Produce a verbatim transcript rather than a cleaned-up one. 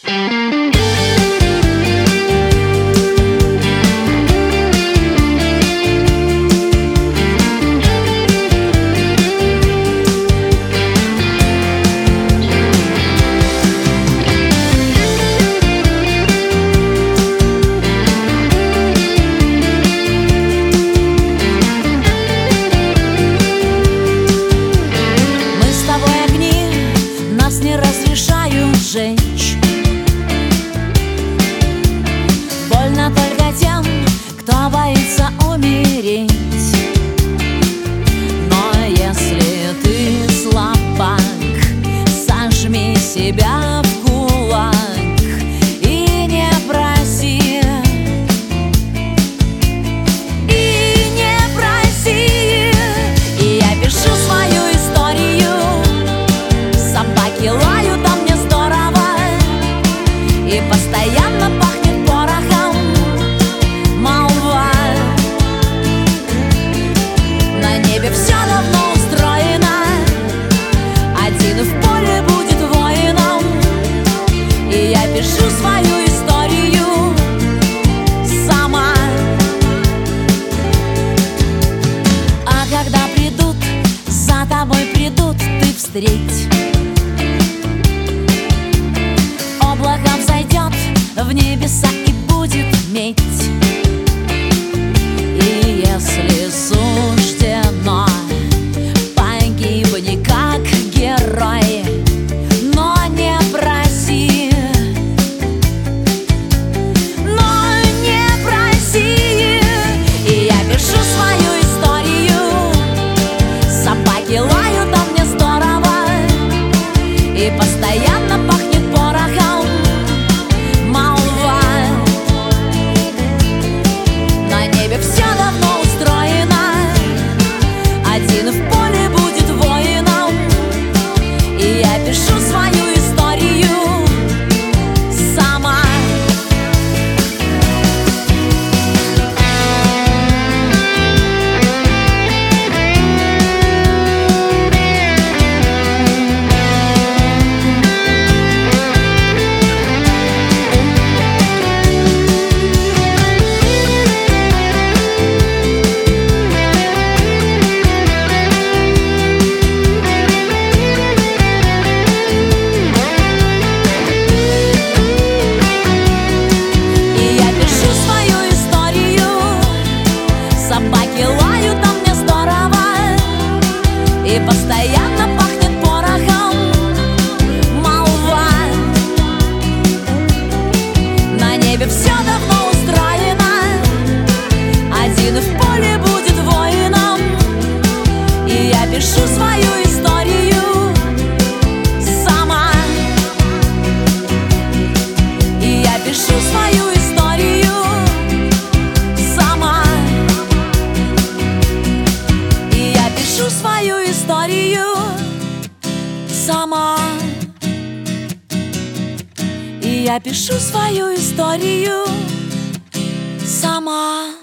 Жечь. Больно только тем, кто боится умереть. Но если ты слабак, сожми себя в кулак и не проси, и не проси. И я пишу свою историю, собаки лают, а мне и постоянно пахнет порохом молва. На небе все давно устроено, один в поле будет воином. И я пишу свою историю сама. А когда придут, за тобой придут, ты встреть. Облако взойдет в небеса и будет медь. И если суждено, погибни как герой, но не проси, но не проси. И я пишу свою историю, собаки лают, а мне здорово, и постоянно пахнет порохом молва. На небе все давно устроено, один в поле будет воином. И я пишу свою историю сама. Собаки лают, а мне здорово, и постоянно пахнет порохом молва. На небе все давно устроено, один в поле будет воином. И я пишу свою историю сама. И я пишу свою историю сама. Свою историю сама. И я пишу свою историю сама.